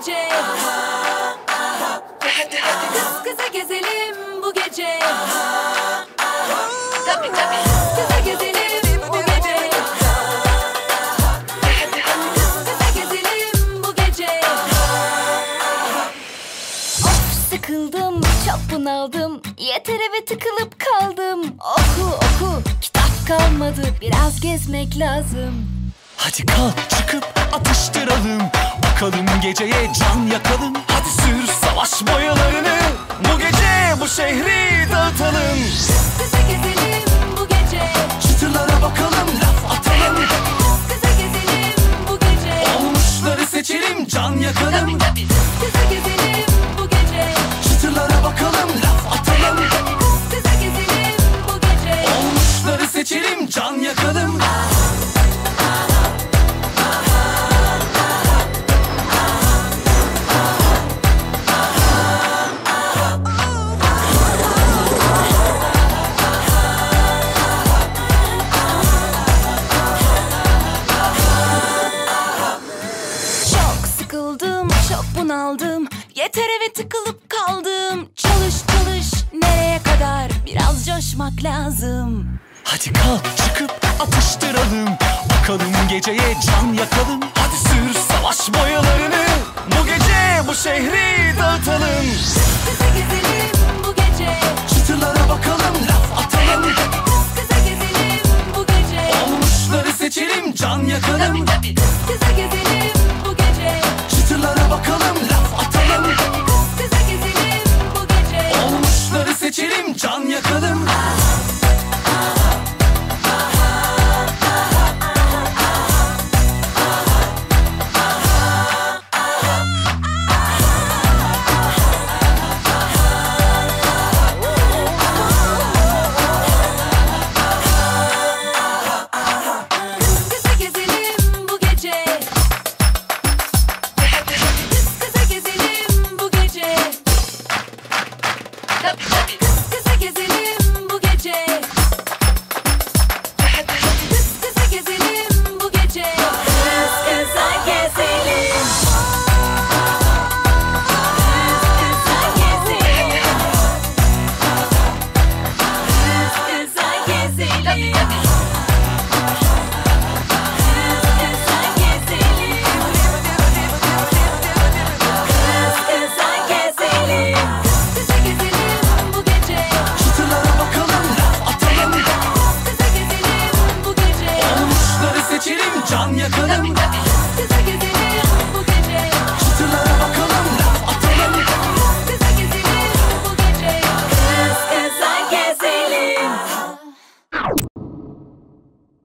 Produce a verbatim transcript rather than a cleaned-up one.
gece. Kız kıza gezelim bu gece. Tabii tabii. Kız kıza gezelim bu gece. Kız kıza gezelim bu gece. Of sıkıldım, çok bunaldım. Yeter eve tıkılıp kaldım. Oku oku, kitap kalmadı. Biraz gezmek lazım. Hadi kalk çıkıp atıştıralım. Bakalım geceye can yakalım. Hadi sür savaş boyalarını. Bu gece bu şehri dağıtalım. Kız kıza gezelim bu gece. Çıtırlara bakalım, laf atalım. Kız kıza gezelim bu gece. Olmuşları seçelim, can yakalım. Kız kıza gezelim bu gece. Çıtırlara bakalım, laf atalım. Kız kıza gezelim bu gece. Olmuşları seçelim, can yakalım. Çok sıkıldım, çok bunaldım. Yeter eve tıkılıp kaldım. Çalış çalış nereye kadar? Biraz coşmak lazım. Hadi kalk çıkıp atıştıralım. Bakalım geceye can yakalım. Hadi sür savaş boyalarını. Bu gece bu şehri dağıtalım. Kıza gezelim bu gece. Çıtırlara bakalım, laf atalım. Kız kıza gezelim bu gece. Olmuşları seçelim, can yakalım.